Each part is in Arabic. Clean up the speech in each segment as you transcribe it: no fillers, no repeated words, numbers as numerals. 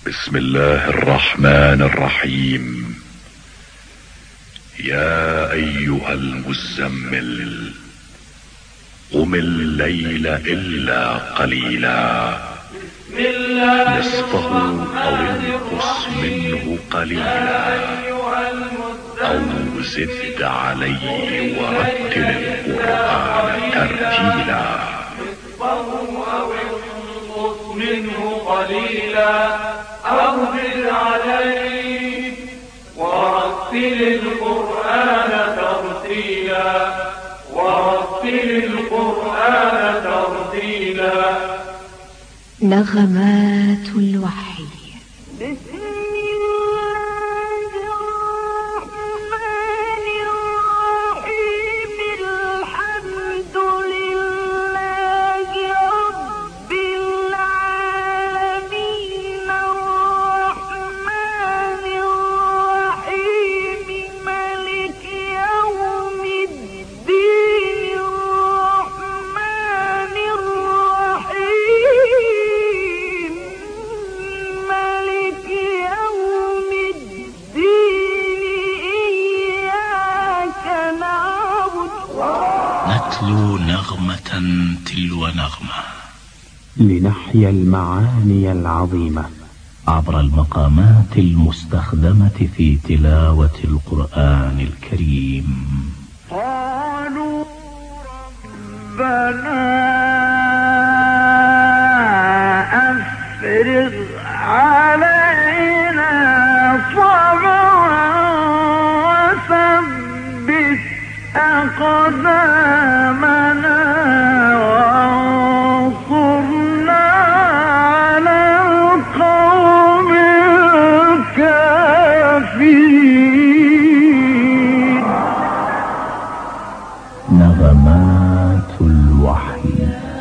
بسم الله الرحمن الرحيم. يا أيها المزمل قم الليل إلا قليلا نصفه أو انقص منه قليلا أو زد عليه ورتل القرآن ترتيلا. منه قليلا أو زد عليه ورتل القرآن ترتيلا ورتل القرآن ترتيلا. نغمات الوحي. نتلو نغمة تلو نغمة لنحيا المعاني العظيمة عبر المقامات المستخدمة في تلاوة القرآن الكريم. قالوا ربنا أفرغ علينا صبرا وثبت أقدامنا وانصرنا على القوم الكافرين. نغمات الوحي.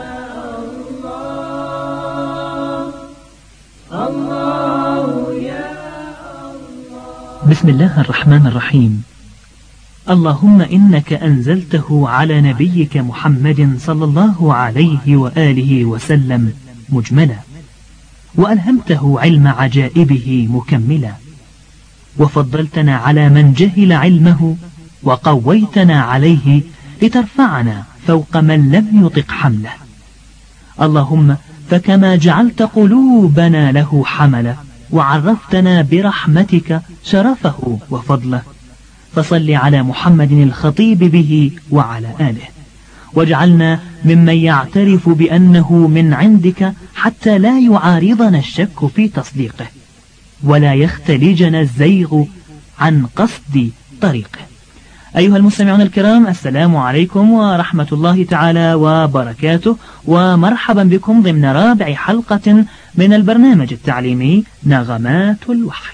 بسم الله الرحمن الرحيم. اللهم إنك أنزلته على نبيك محمد صلى الله عليه وآله وسلم مجملا، وألهمته علم عجائبه مكملا، وفضلتنا على من جهل علمه، وقويتنا عليه لترفعنا فوق من لم يطق حمله. اللهم فكما جعلت قلوبنا له حملا، وعرفتنا برحمتك شرفه وفضله، فصل على محمد الخطيب به وعلى آله، واجعلنا ممن يعترف بأنه من عندك حتى لا يعارضنا الشك في تصديقه، ولا يختلجنا الزيغ عن قصد طريقه. أيها المستمعون الكرام، السلام عليكم ورحمة الله تعالى وبركاته، ومرحبا بكم ضمن رابع حلقة من البرنامج التعليمي نغمات الوحي.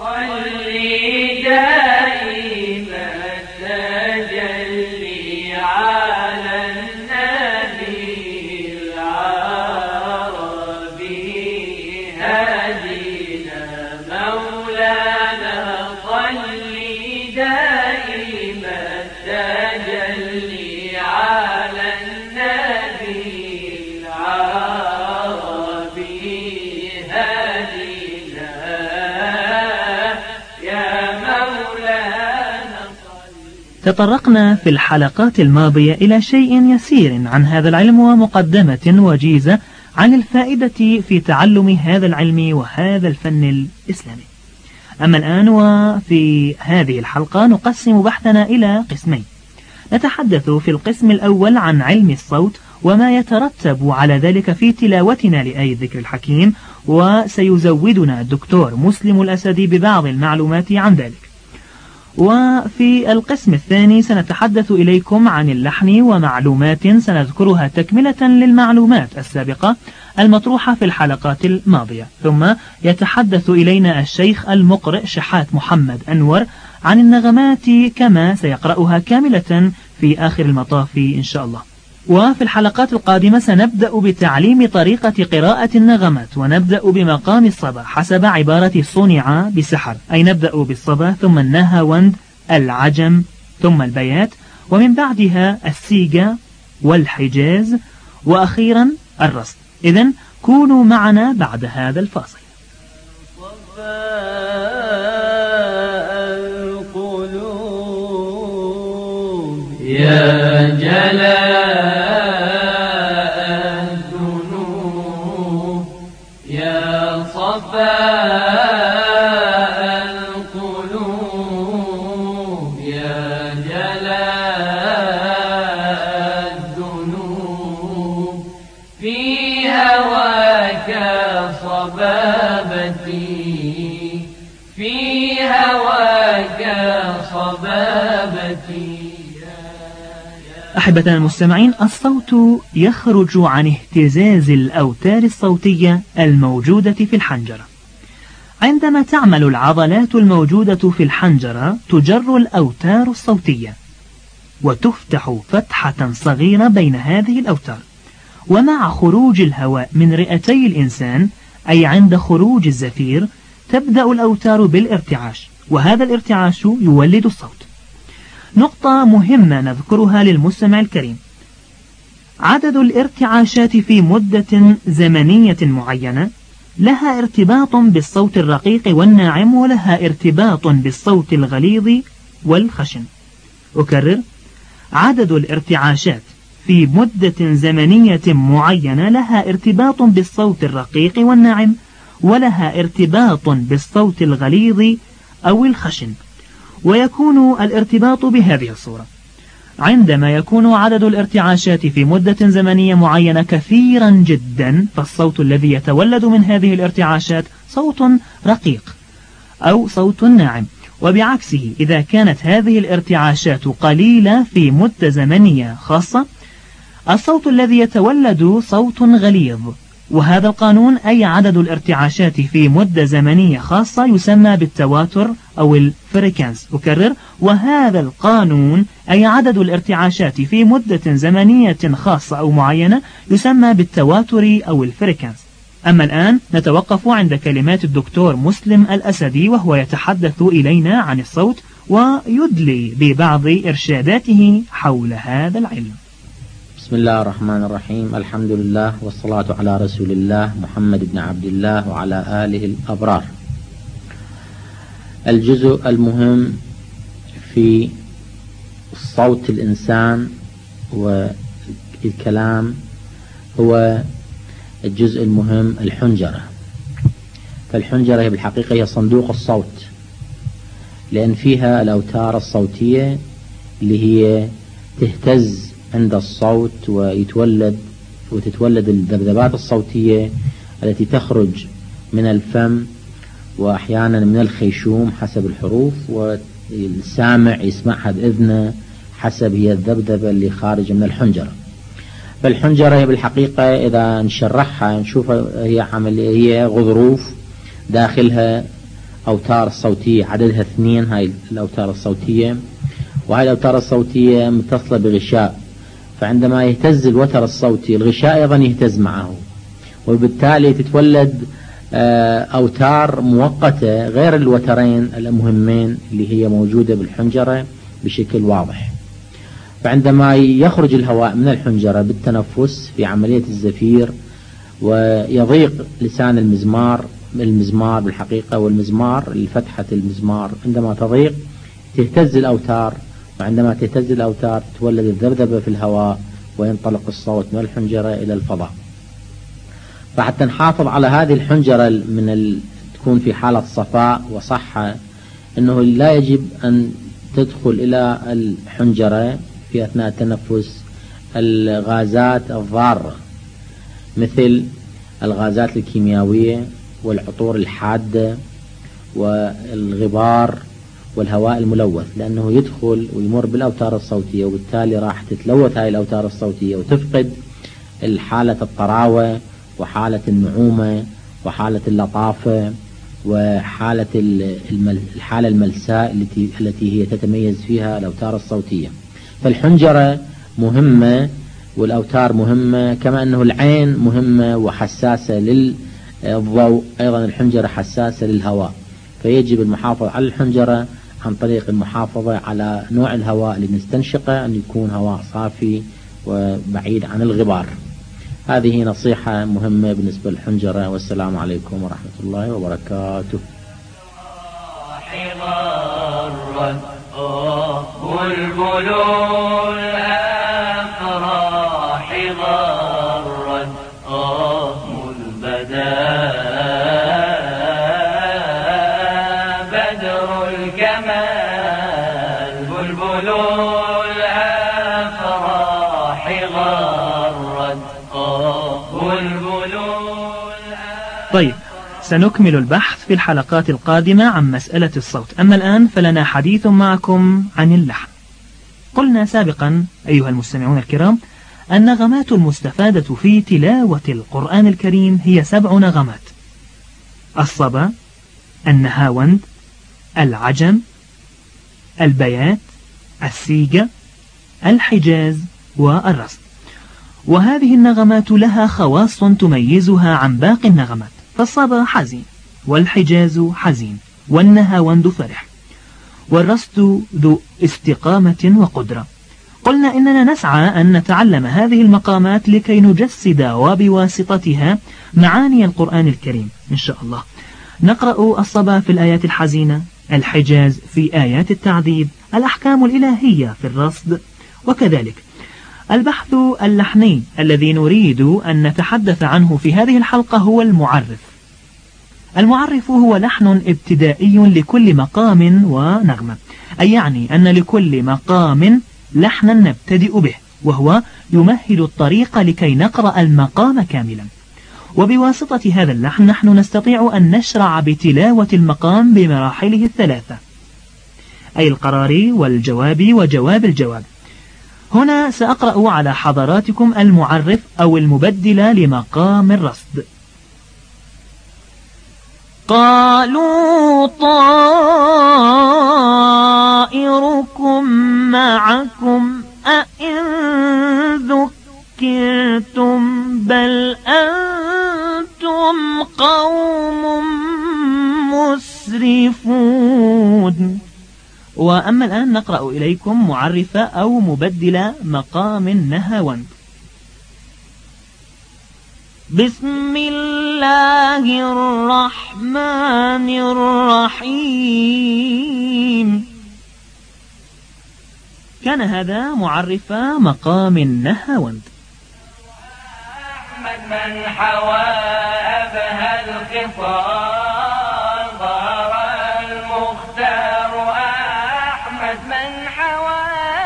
تطرقنا في الحلقات الماضية إلى شيء يسير عن هذا العلم ومقدمة وجيزة عن الفائدة في تعلم هذا العلم وهذا الفن الإسلامي. أما الآن وفي هذه الحلقة نقسم بحثنا إلى قسمين. نتحدث في القسم الأول عن علم الصوت وما يترتب على ذلك في تلاوتنا لآية الذكر الحكيم، وسيزودنا الدكتور مسلم الأسدي ببعض المعلومات عن ذلك. وفي القسم الثاني سنتحدث إليكم عن اللحن ومعلومات سنذكرها تكملة للمعلومات السابقة المطروحة في الحلقات الماضية. ثم يتحدث إلينا الشيخ المقرئ شحات محمد أنور عن النغمات كما سيقرأها كاملة في آخر المطاف إن شاء الله. وفي الحلقات القادمة سنبدأ بتعليم طريقة قراءة النغمات، ونبدأ بمقام الصبا حسب عبارة صنع بسحر، أي نبدأ بالصبا ثم النهاوند العجم ثم البيات، ومن بعدها السيجا والحجاز، وأخيرا الرصد. إذن كونوا معنا بعد هذا الفاصل. القلوب يا جلاء الذنوب يا صفاء القلوب يا جلاء الذنوب في هواك صبابتي في هواك صبابتي. أحبتنا المستمعين، الصوت يخرج عن اهتزاز الأوتار الصوتية الموجودة في الحنجرة. عندما تعمل العضلات الموجودة في الحنجرة تجر الأوتار الصوتية وتفتح فتحة صغيرة بين هذه الأوتار، ومع خروج الهواء من رئتي الإنسان أي عند خروج الزفير تبدأ الأوتار بالارتعاش، وهذا الارتعاش يولد الصوت. نقطة مهمة نذكرها للمستمع الكريم: عدد الارتعاشات في مدة زمنية معينة لها ارتباط بالصوت الرقيق والناعم، ولها ارتباط بالصوت الغليظ والخشن. أكرر: عدد الارتعاشات في مدة زمنية معينة لها ارتباط بالصوت الرقيق والناعم، ولها ارتباط بالصوت الغليظ أو الخشن. ويكون الارتباط بهذه الصورة: عندما يكون عدد الارتعاشات في مدة زمنية معينة كثيرا جدا، فالصوت الذي يتولد من هذه الارتعاشات صوت رقيق أو صوت ناعم. وبعكسه، إذا كانت هذه الارتعاشات قليلة في مدة زمنية خاصة، الصوت الذي يتولد صوت غليظ. وهذا القانون أي عدد الارتعاشات في مدة زمنية خاصة يسمى بالتواتر أو الفريكانس. أكرر: وهذا القانون أي عدد الارتعاشات في مدة زمنية خاصة أو معينة يسمى بالتواتر أو الفريكانس. أما الآن نتوقف عند كلمات الدكتور مسلم الأسدي، وهو يتحدث إلينا عن الصوت ويدلي ببعض إرشاداته حول هذا العلم. بسم الله الرحمن الرحيم. الحمد لله والصلاة على رسول الله محمد بن عبد الله وعلى آله الأبرار. الجزء المهم في صوت الإنسان والكلام هو الجزء المهم الحنجرة. فالحنجرة هي بالحقيقة هي صندوق الصوت، لأن فيها الأوتار الصوتية اللي هي تهتز عند الصوت وتتولد الذبذبات الصوتية التي تخرج من الفم وأحيانا من الخيشوم حسب الحروف، والسامع يسمعها بإذنه حسب هي الذبذبة اللي خارجة من الحنجرة. فالحنجرة هي بالحقيقة إذا نشرحها نشوفها هي غضروف داخلها أوتار صوتية عددها 2. هاي الأوتار الصوتية، وهاي الأوتار الصوتية متصلة بغشاء، فعندما يهتز الوتر الصوتي الغشاء أيضا يهتز معه، وبالتالي تتولد أوتار مؤقتة غير الوترين المهمين اللي هي موجودة بالحنجرة بشكل واضح. فعندما يخرج الهواء من الحنجرة بالتنفس في عملية الزفير ويضيق لسان المزمار بالحقيقة، والمزمار فتحة المزمار عندما تضيق تهتز الأوتار، وعندما تهتز الأوتار تولد الذبذبة في الهواء وينطلق الصوت من الحنجرة إلى الفضاء. فحتى نحافظ على هذه الحنجرة تكون في حالة صفاء وصحة، أنه لا يجب أن تدخل إلى الحنجرة في أثناء التنفس الغازات الضارة مثل الغازات الكيميائية والعطور الحادة والغبار والهواء الملوث، لأنه يدخل ويمر بالأوتار الصوتية، وبالتالي راح تتلوث هاي الأوتار الصوتية وتفقد حالة الطراوة وحالة النعومة وحالة اللطافة وحالة الحالة الملساء التي هي تتميز فيها الأوتار الصوتية. فالحنجرة مهمة والأوتار مهمة، كما أنه العين مهمة وحساسة للضوء، أيضا الحنجرة حساسة للهواء، فيجب المحافظة على الحنجرة عن طريق المحافظة على نوع الهواء اللي نستنشقه أن يكون هواء صافي وبعيد عن الغبار. هذه نصيحة مهمة بالنسبة للحنجرة، والسلام عليكم ورحمة الله وبركاته. غرت بلبل الأفراح غرت ملبدا بدر الكمال بلبل الأفراح غرت بلبل. طيب، سنكمل البحث في الحلقات القادمة عن مسألة الصوت. أما الآن فلنا حديث معكم عن اللحن. قلنا سابقا أيها المستمعون الكرام النغمات المستفادة في تلاوة القرآن الكريم هي 7 نغمات: الصبا، النهاوند، العجم، البيات، السيجة، الحجاز، والرصد. وهذه النغمات لها خواص تميزها عن باقي النغمات، فالصبا حزين، والحجاز حزين، والنهاوند فرح، والرصد ذو استقامة وقدرة. قلنا إننا نسعى أن نتعلم هذه المقامات لكي نجسد وبواسطتها معاني القرآن الكريم إن شاء الله. نقرأ الصبا في الآيات الحزينة، الحجاز في آيات التعذيب، الأحكام الإلهية في الرصد. وكذلك البحث اللحني الذي نريد أن نتحدث عنه في هذه الحلقة هو المعرف. المعرف هو لحن ابتدائي لكل مقام ونغمة، أي يعني أن لكل مقام لحنا نبتدئ به، وهو يمهد الطريق لكي نقرأ المقام كاملا. وبواسطة هذا اللحن نحن نستطيع أن نشرع بتلاوة المقام بمراحله الثلاثة، أي القرار والجواب وجواب الجواب. هنا سأقرأ على حضراتكم المعرف أو المبدل لمقام الرصد. قالوا طائركم معكم أئن ذكرتم بل أنتم قوم مسرفون. وأما الآن نقرأ إليكم معرف أو مبدل مقام النهاوند. بسم الله الرحمن الرحيم. كان هذا معرف مقام النهاوند. أحمد من حوى أبهى الخصال ظهر المختار أحمد من حوى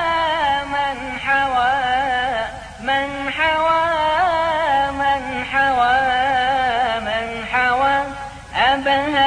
أبهى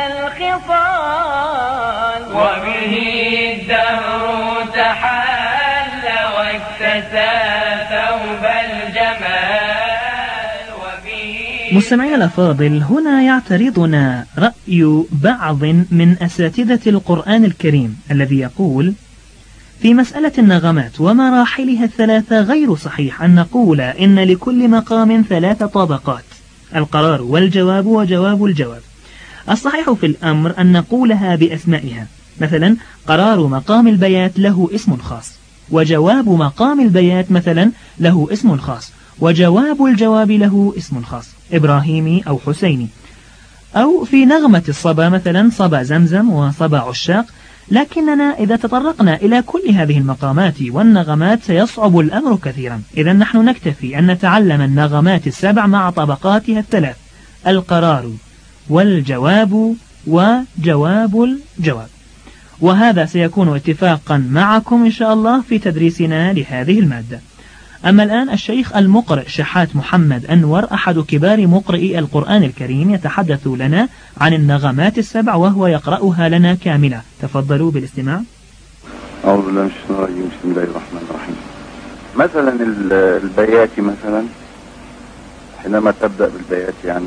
الخصال وبه الدهر تحل واكتسى ثوب الجمال وبه. مستمعي الأفاضل، هنا يعترضنا رأي بعض من أساتذة القرآن الكريم الذي يقول في مسألة النغمات ومراحلها الثلاثة غير صحيح أن نقول إن لكل مقام 3 طبقات: القرار والجواب وجواب الجواب. الصحيح في الأمر أن نقولها بأسمائها، مثلا قرار مقام البيات له اسم خاص، وجواب مقام البيات مثلا له اسم خاص، وجواب الجواب له اسم خاص، إبراهيمي أو حسيني. أو في نغمة الصبا مثلا صبا زمزم وصبا عشاق. لكننا إذا تطرقنا إلى كل هذه المقامات والنغمات سيصعب الأمر كثيرا. إذا نحن نكتفي أن نتعلم النغمات 7 مع طبقاتها 3: القرار والجواب وجواب الجواب. وهذا سيكون اتفاقا معكم إن شاء الله في تدريسنا لهذه المادة. أما الآن الشيخ المقرئ شحات محمد أنور أحد كبار مقرئي القرآن الكريم يتحدث لنا عن النغمات 7 وهو يقرأها لنا كاملة. تفضلوا بالاستماع. أعوذ بالله من الشيطان الرجيم. بسم الله الرحمن الرحيم. مثلا البيات مثلا حينما تبدأ بالبيات يعني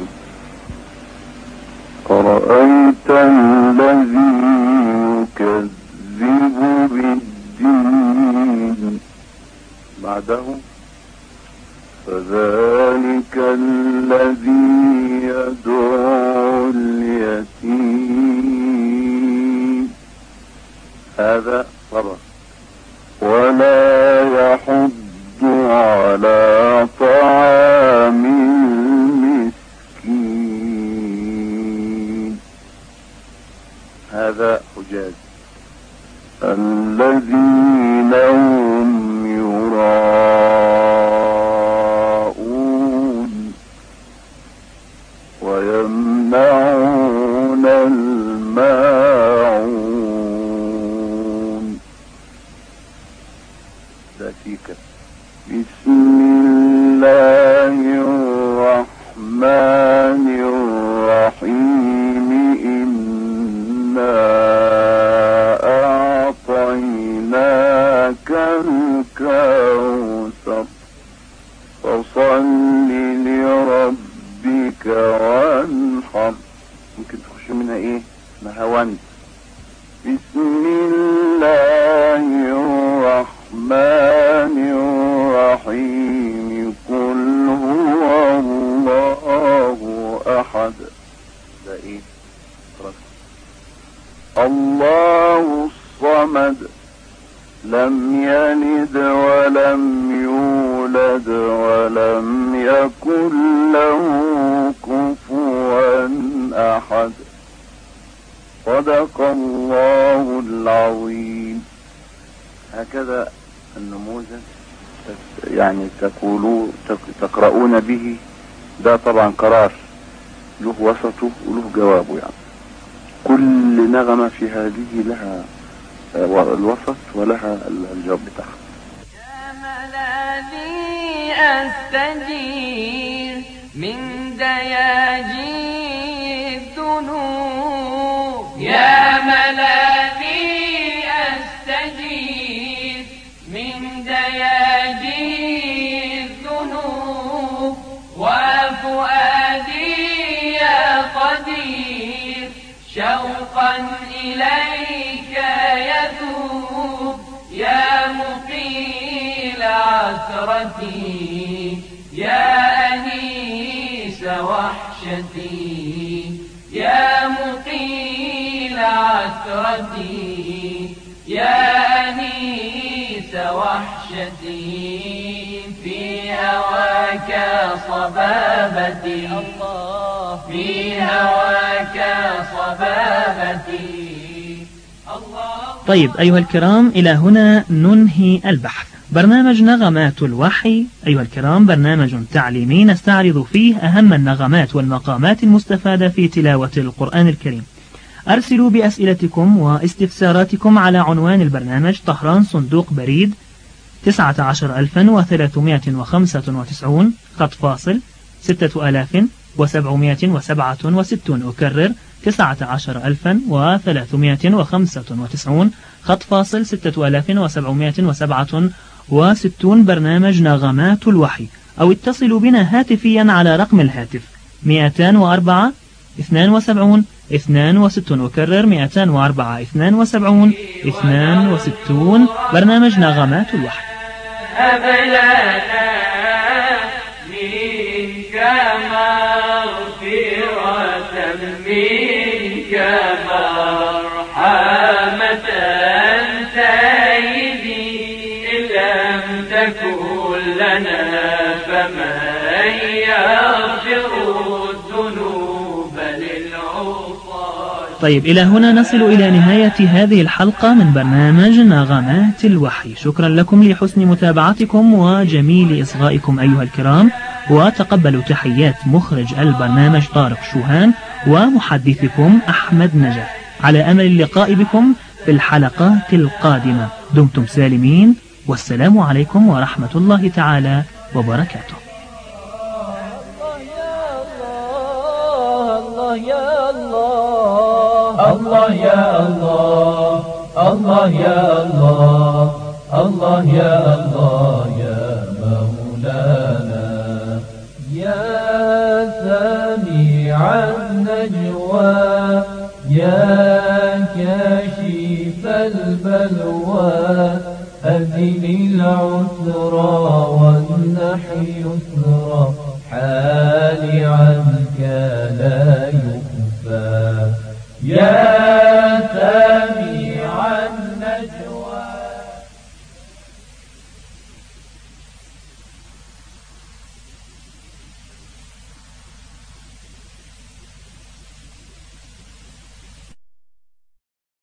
أرأيت الذي يكذب بالدين، بعده فذلك الذي يدعو اليتيم، هذا صبر. ولا يحض على طعام المسكين، هذا حجاج. الذين هم يراءون ويمنعون الماعون. ده فيك. بسم الله الرحمن الرحيم. إنا أعطيناك الكوثر فصل لربك وانحر. ممكن تخش منها ايه؟ مهوان. بسم الله الرحمن الرحيم. قل هو الله أحد. ده ايه؟ الله الصمد لم يلد ولم يولد ولم يكن له كفوا أحد. صدق الله العظيم. هكذا النموذج يعني تقرؤون به. ده طبعا قرار له وسطه وله جوابه. يعني كل نغمة في هذه لها الوسط ولها الجواب بتاعها. يا ملاذي أستجير من دياجي الذنوب. يا ملاذي أستجير من دياجي الذنوب. وفؤادي يا قدير شوقا إليك يذوب. يا مقيل عثرتي يا أنيس وحشتي. يا مقيل عثرتي يا أنيس وحشتي. في هواك صبابتي الله. في هواك صبابتي الله. طيب أيها الكرام، إلى هنا ننهي البحث. برنامج نغمات الوحي أيها الكرام برنامج تعليمي نستعرض فيه أهم النغمات والمقامات المستفادة في تلاوة القرآن الكريم. أرسلوا بأسئلتكم واستفساراتكم على عنوان البرنامج طهران صندوق بريد 19395 خط فاصل 6767. أكرر 19395 خط فاصل 6767. برنامج نغمات الوحي. أو اتصلوا بنا هاتفيا على رقم الهاتف 204 72 62. أكرر 204 72 62. برنامج نغمات الوحي. أبلانا منك مغفرة منك مرحمة سيدي. إن لم تكن لنا فمن يغفر الذنوب للعصاة. طيب إلى هنا نصل إلى نهاية هذه الحلقة من برنامج نغمات الوحي. شكرا لكم لحسن متابعتكم وجميل إصغائكم أيها الكرام. وتقبلوا تحيات مخرج البرنامج طارق شوهان ومحدثكم أحمد نجف، على أمل اللقاء بكم في الحلقات القادمة. دمتم سالمين، والسلام عليكم ورحمة الله تعالى وبركاته. الله يا الله، الله يا الله، الله يا الله، الله يا الله يا مولانا. يا سميع النجوى يا كاشف البلوى. أذن العسرى والنحي يسرى حالي عنك لا يخفى. يا